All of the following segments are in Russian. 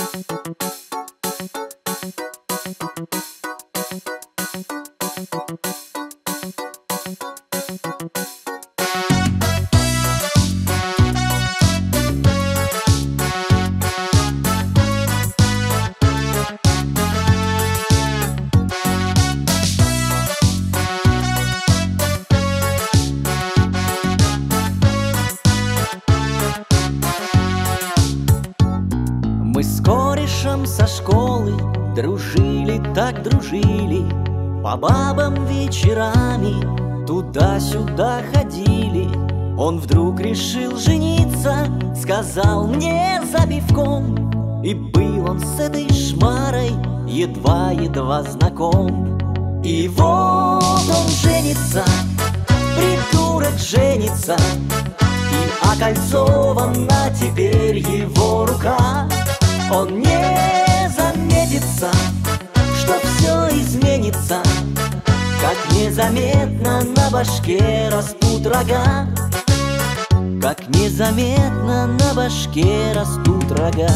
Мы с корешем со школы дружили, так дружили, по бабам вечерами туда-сюда ходили. Он вдруг решил жениться, сказал мне за пивком, и был он с этой шмарой едва-едва знаком. И вот он женится, придурок женится, и окольцована теперь его рука. Он не заметится, что все изменится, как незаметно на башке растут рога, как незаметно на башке растут рога.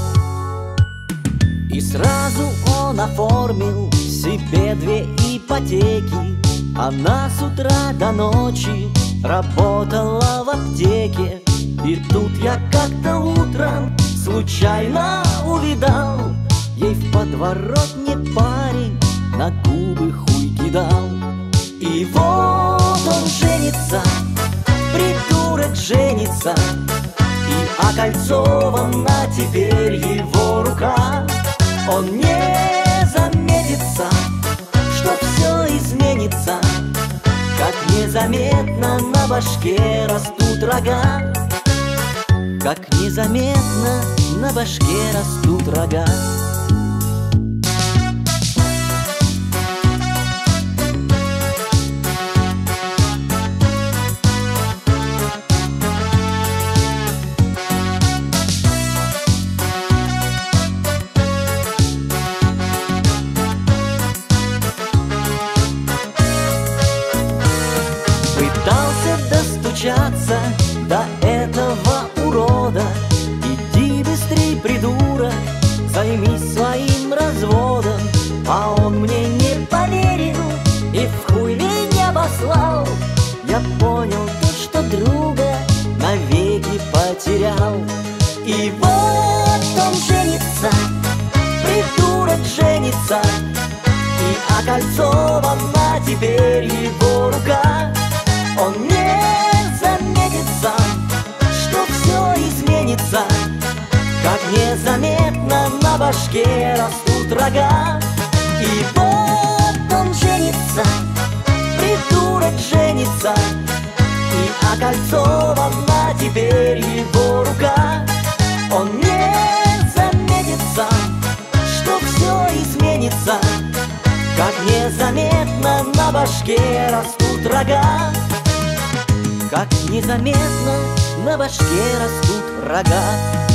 И сразу он оформил себе 2 ипотеки. Она с утра до ночи работала в аптеке. И тут я как-то утром случайно увидал, ей в подворотне парень на губы хуй кидал. И вот он женится, придурок женится, и окольцована теперь его рука. Он не заметится, что все изменится, как незаметно на башке растут рога, как незаметно на башке растут рога. Пытался достучаться до этого урода: иди быстрей, придурок, займись своим разводом. А он мне не поверил и в хуй меня послал. Я понял то, что друга навеки потерял. И вот он женится, придурок женится, и окольцована теперь его рука. Он не заметится, что все изменится, как незаметно на башке растут рога. И вот он женится, придурок женится, и окольцована теперь его рука. Он не заметится, что все изменится, как незаметно на башке растут рога, как незаметно на башке растут рога.